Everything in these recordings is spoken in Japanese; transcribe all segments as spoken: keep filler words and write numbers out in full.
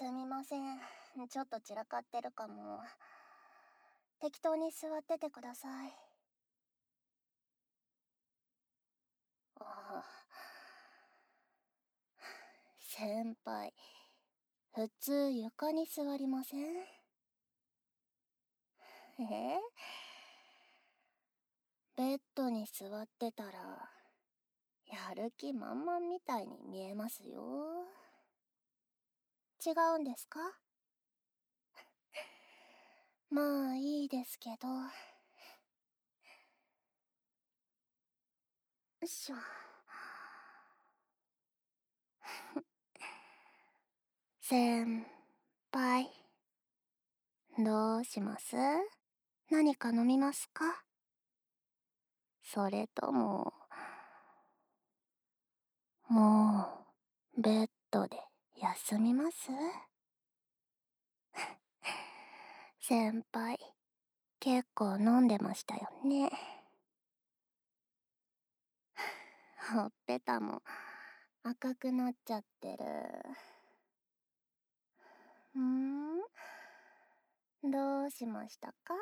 すみません。ちょっと散らかってるかも。適当に座っててください。ああ。先輩、普通床に座りません？え？ベッドに座ってたら、やる気満々みたいに見えますよ。違うんですか？まあいいですけど。よいしょ。先輩、どうします？何か飲みますか？それとも、もう、ベッドで休みます？先輩、結構飲んでましたよね。ほっぺたも赤くなっちゃってる。んーどうしましたか？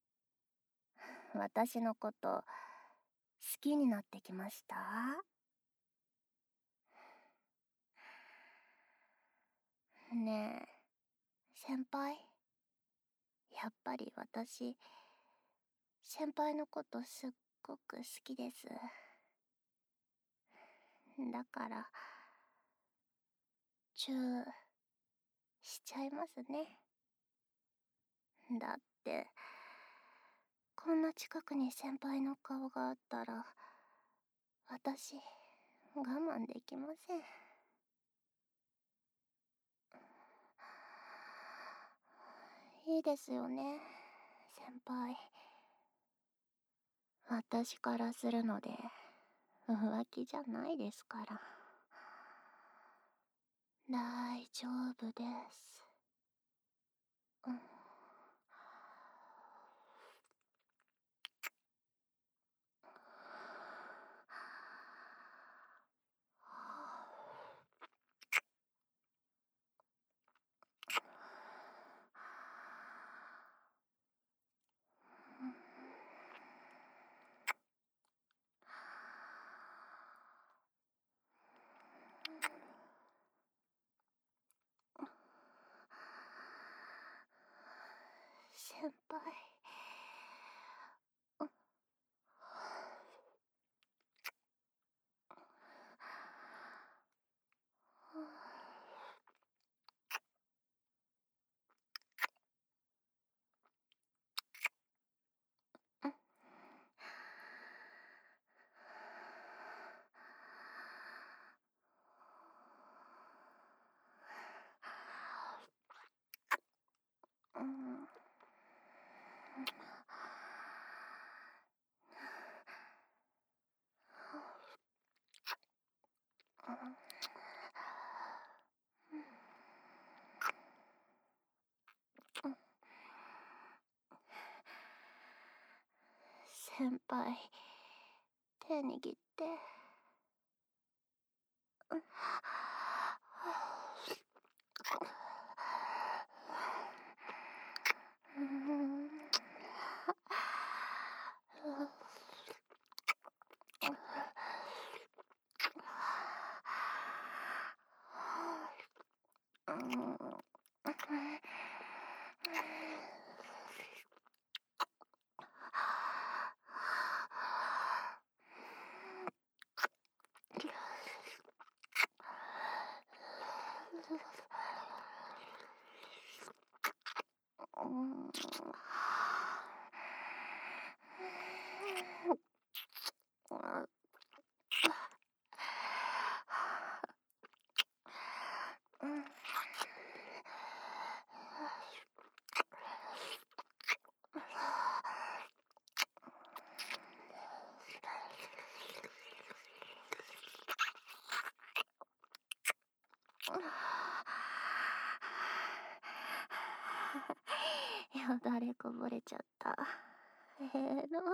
私のこと好きになってきました？ねえ、先輩。やっぱり私、先輩のことすっごく好きです。だから、チューしちゃいますね。だって、こんな近くに先輩の顔があったら、私、我慢できません。いいですよね、先輩。私からするので、浮気じゃないですから。大丈夫です。うん。先輩。うん。先輩、手握って。よだれこぼれちゃった。えーの。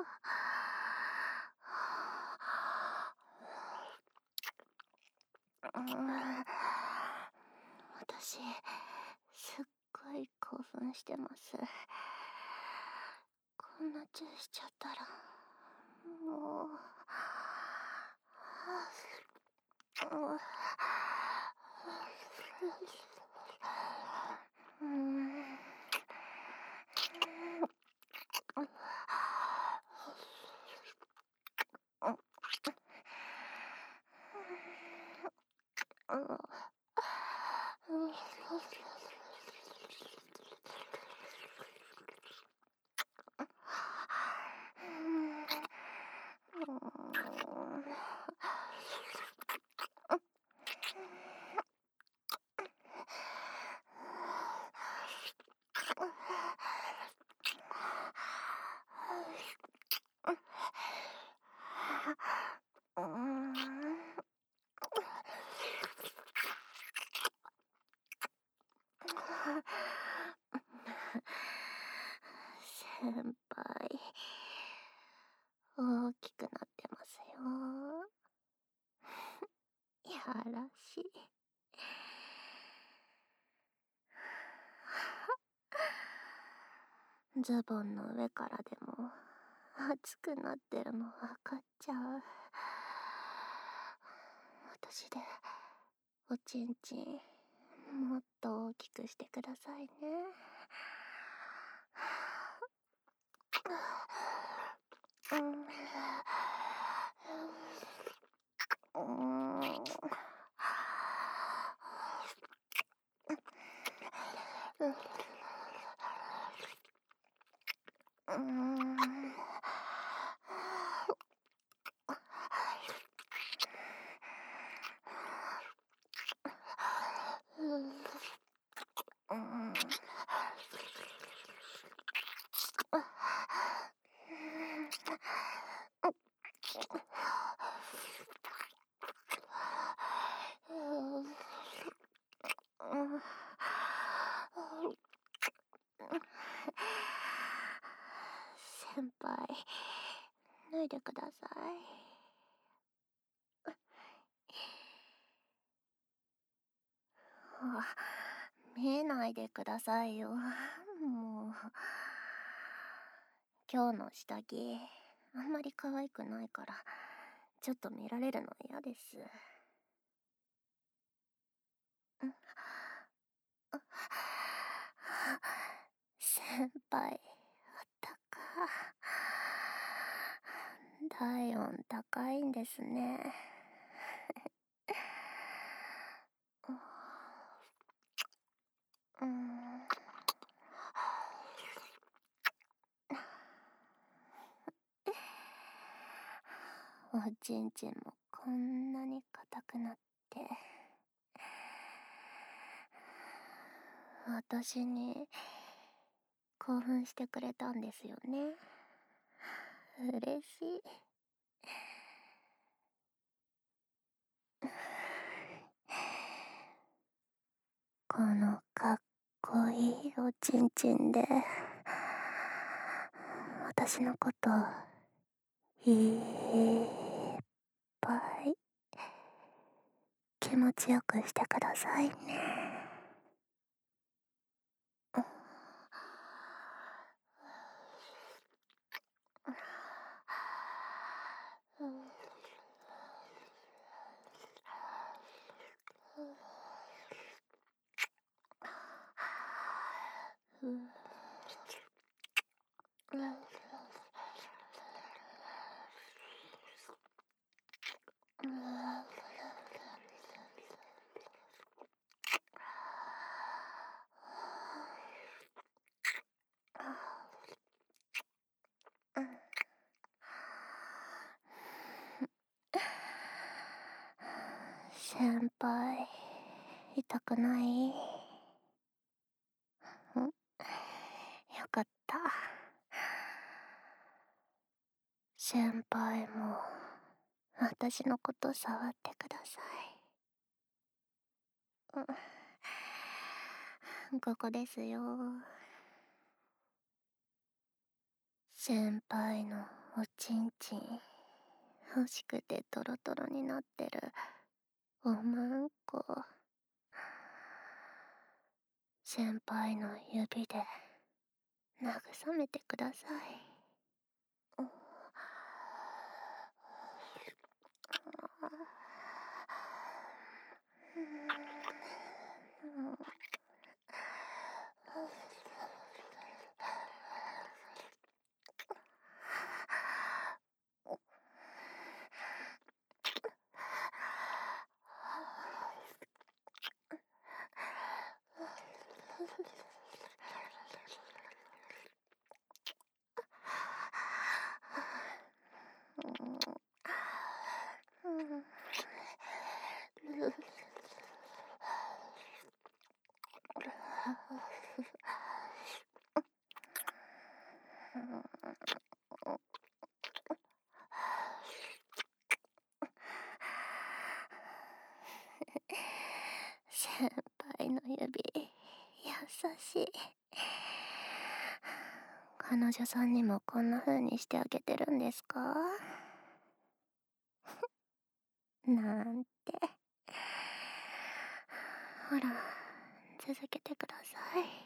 私、 すっごい興奮してます。こんなチューしちゃったら、もう、うーん。先輩、大きくなってますよ。やらしい。ズボンの上からでも熱くなってるの分かっちゃう。私でおちんちんもっと大きくしてくださいね。うん。うん。うん。うん。先輩、脱いでください。見えないでくださいよ。もう。今日の下着、あんまり可愛くないから、ちょっと見られるの嫌です。先輩、あったか。体温高いんですね。うん。おちんちんもこんなに硬くなって、私に興奮してくれたんですよね。嬉しい。このかっこいいおちんちんで、私のこといっぱい気持ちよくしてくださいね。先輩、痛くない？ん？よかった。先輩も私のこと触ってください。うん、ここですよ。先輩のおちんちん欲しくてトロトロになってるおまんこ。 先輩の指で慰めてください。先輩の指、優しい。彼女さんにもこんな風にしてあげてるんですか？なんて。ほら、続けてください。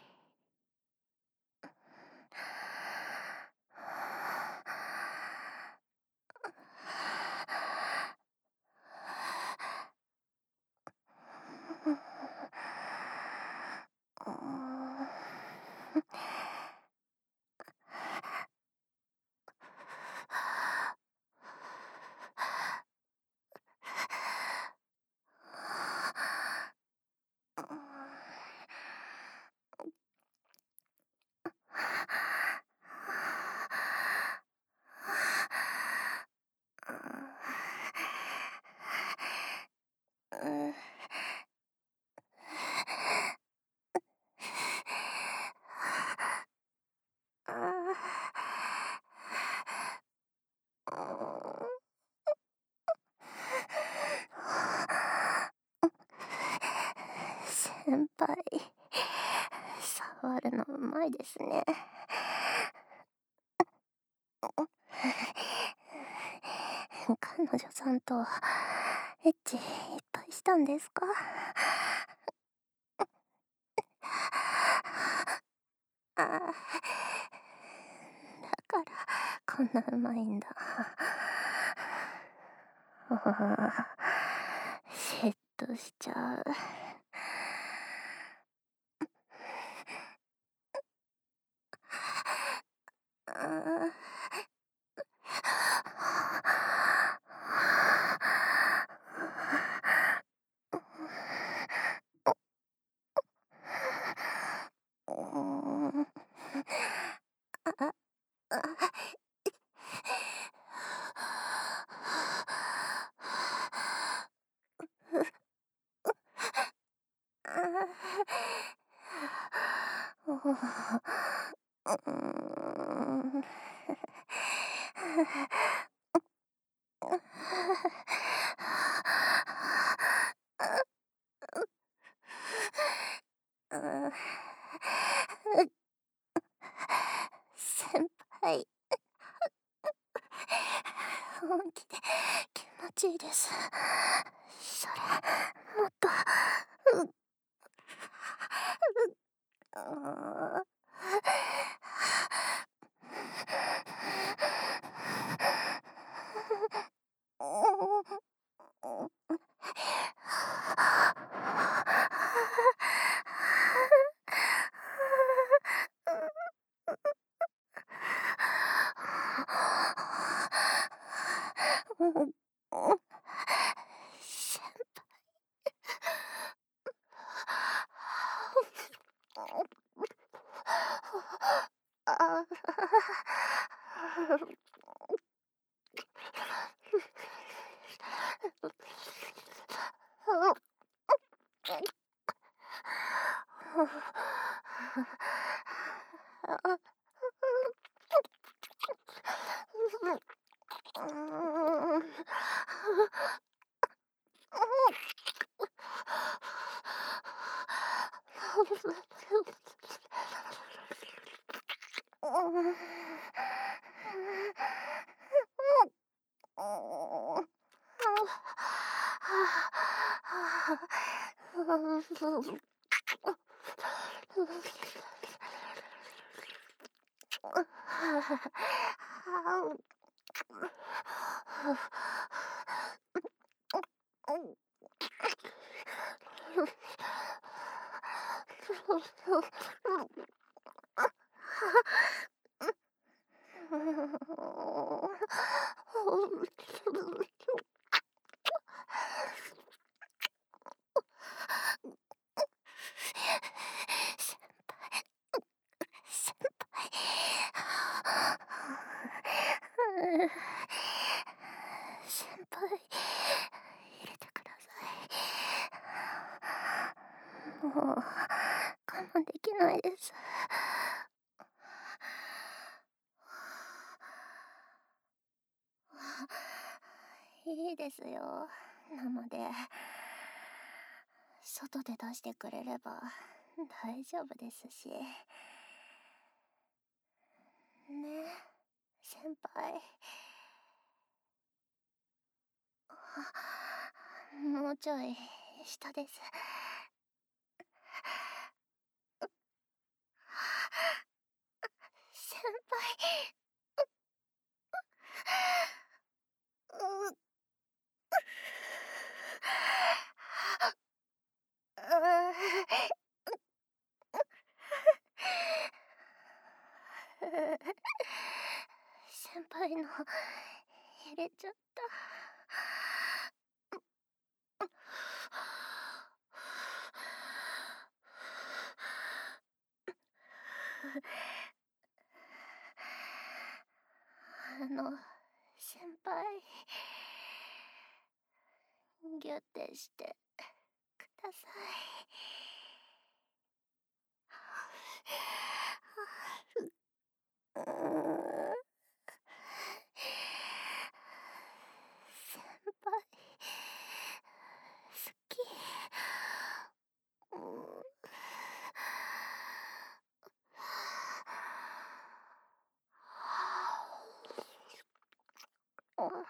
先輩、触るのうまいですね。彼女さんとエッチいっぱいしたんですか？ああ、だからこんなうまいんだ。ああ、嫉妬しちゃう。ああ。先輩、本気で気持ちいいです。それ、もっと、うっ、う先輩。先輩、入れてください。もう、我慢できないです。いいですよ、生で。外で出してくれれば大丈夫ですし。ね、先輩。もうちょい下です。先輩。うう先輩の入れちゃった。あの、先輩、ギュッてしてください。うーん、先輩、好き。うーん。ああ。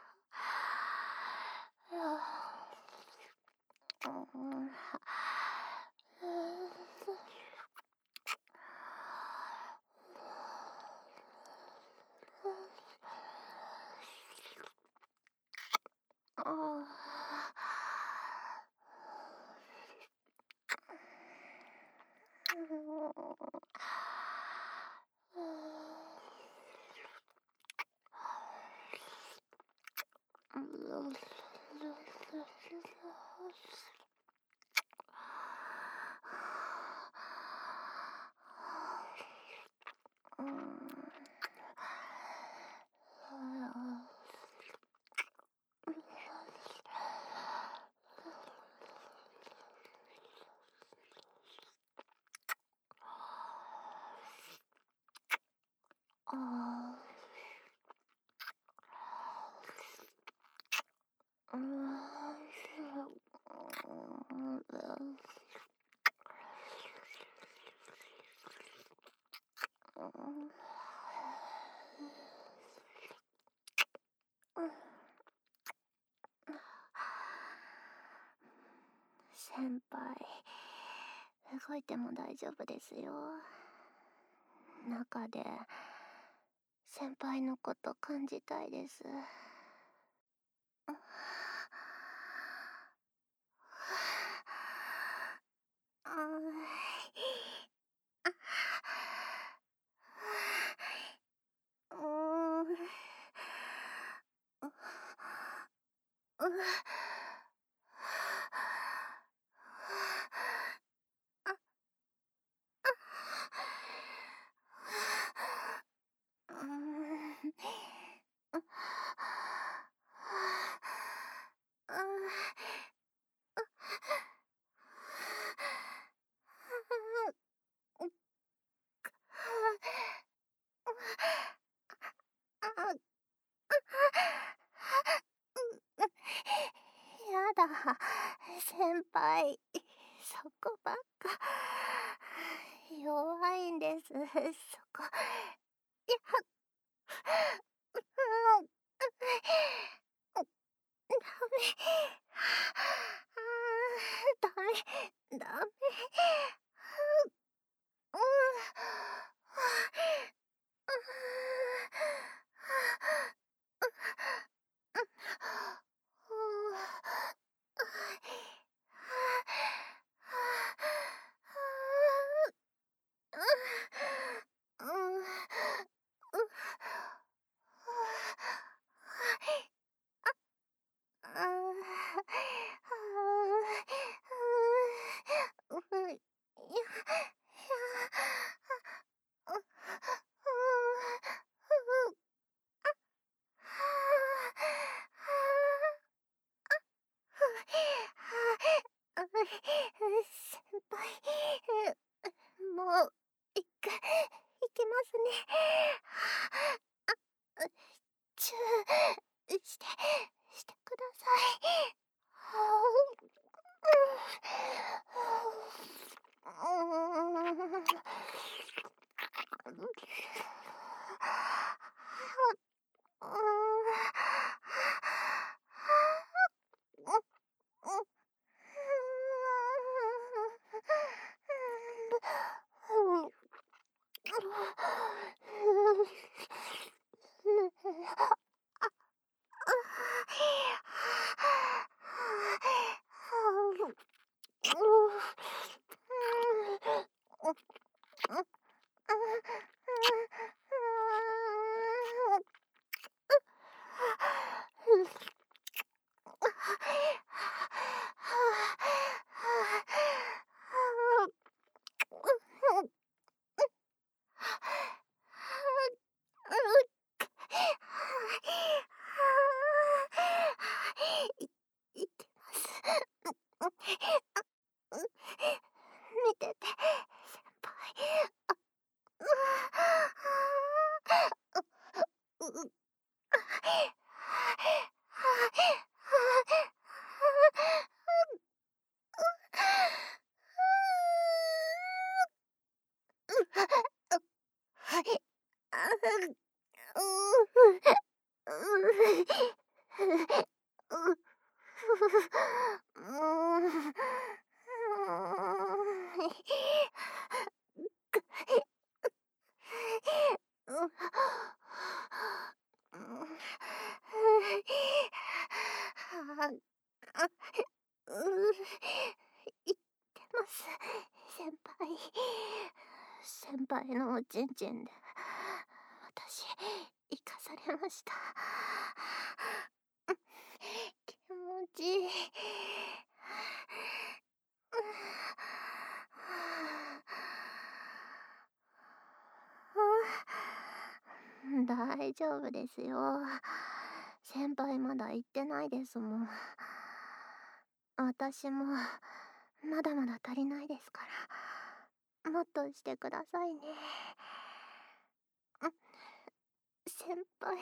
うん。ああ。ああ。うーん。先輩、動いても大丈夫ですよ。中で先輩のこと感じたいです。ああ。うーん。うーん。やだ、先輩、そこばっか。弱いんです、そこ。いや、うん、ダメ。ああ、ダメ、ダメ。 うん。先輩、もう一回いきますね。あ、チューして、してください。い、いけます。見てて、先輩。ううう言ってます、先輩。先輩のおちんちんで私生かされました。気持ちいい。大丈夫ですよ。先輩まだ言ってないですもん。私もまだまだ足りないですから、もっとしてくださいね。先輩。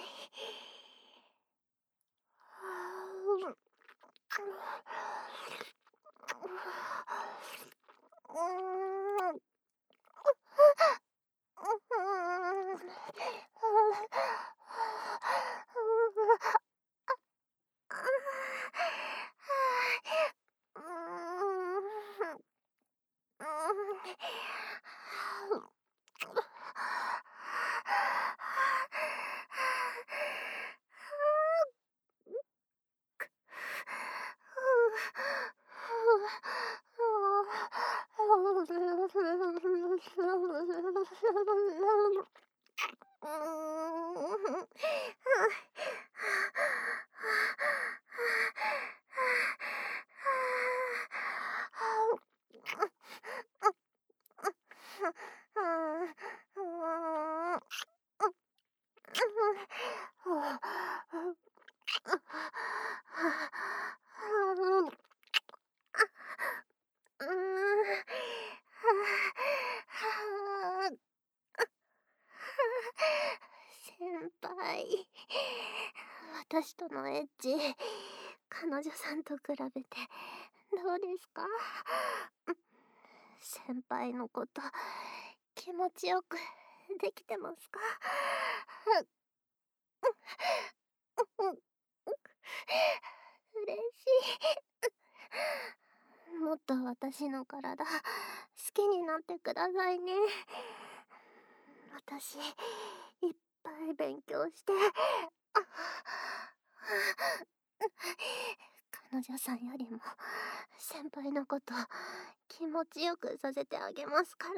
先輩、私とのエッチ、彼女さんと比べてどうですか？先輩のこと気持ちよくできてますか？嬉しい。もっと私の体きになってくださいね。私、いっぱい勉強して、あ彼女さんよりも先輩のこと気持ちよくさせてあげますから。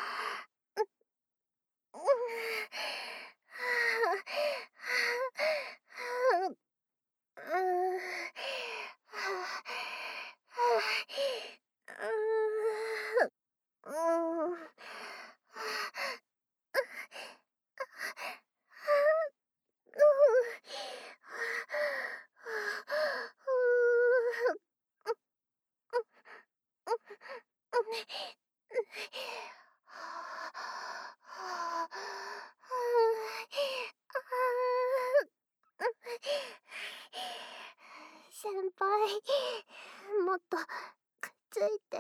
先輩、もっとくっついて。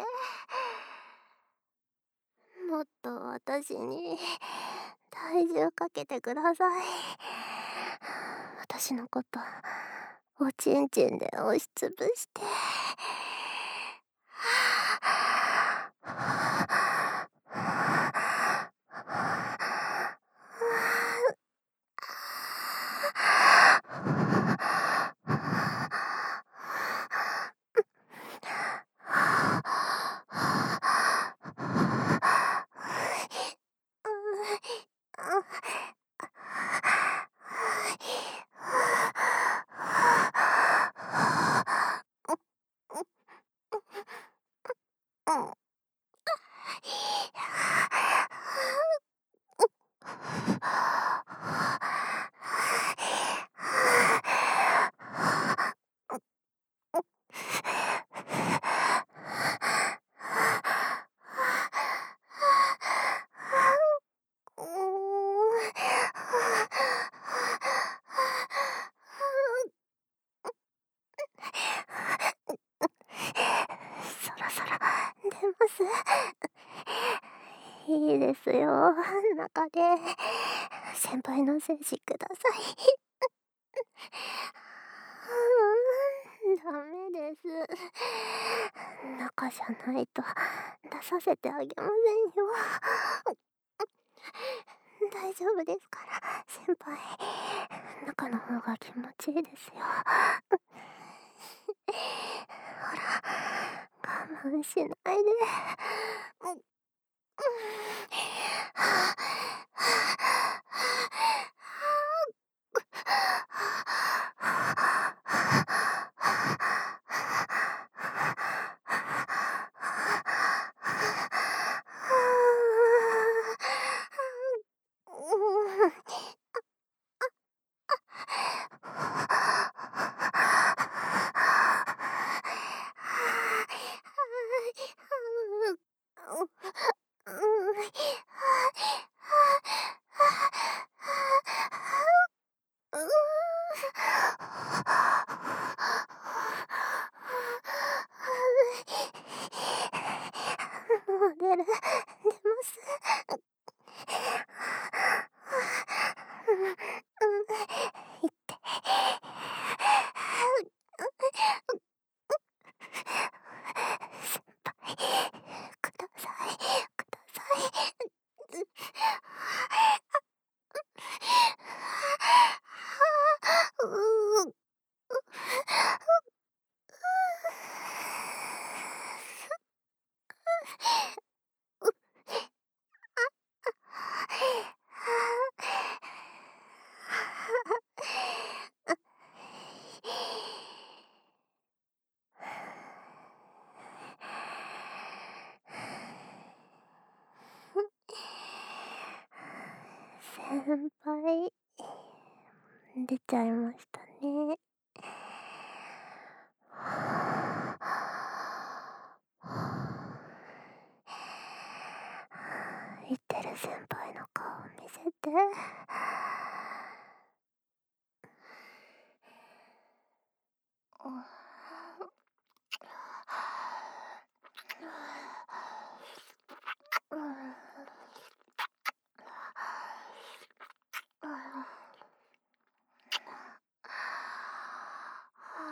もっと私に体重かけてください。私のことおちんちんで押しつぶして。そろそろ出ます。いいですよ、中で先輩の精子ください。うーん、ダメです。中じゃないと出させてあげませんよ。大丈夫ですから、先輩。中の方が気持ちいいですよ。ほら、我慢しないで。もう出る、出ます。いって。先輩、ください、ください。うう先輩、出ちゃいましたね。言ってる先輩の顔見せて。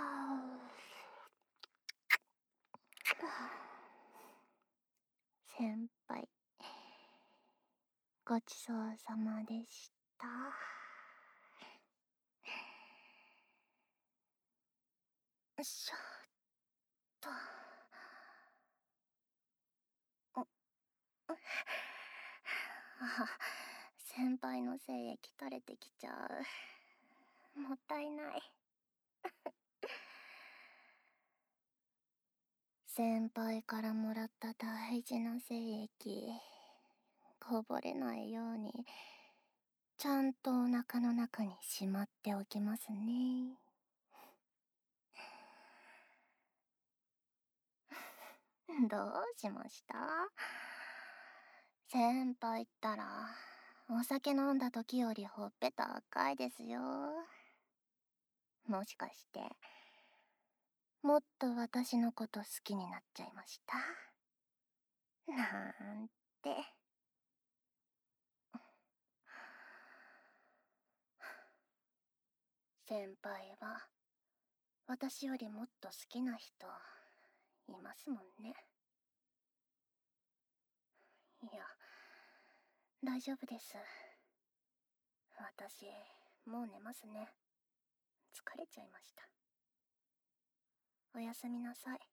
先ごちそうさまでした。しょっと。あ、先輩の精液垂れてきちゃう。もったいない。先輩からもらった大事な精液、こぼれないようにちゃんとお腹の中にしまっておきますね。どうしました？先輩ったらお酒飲んだ時よりほっぺた赤いですよ。もしかしてもっと私のこと好きになっちゃいました？なんて。先輩は私よりもっと好きな人いますもんね。いや、大丈夫です。私もう寝ますね。疲れちゃいました。おやすみなさい。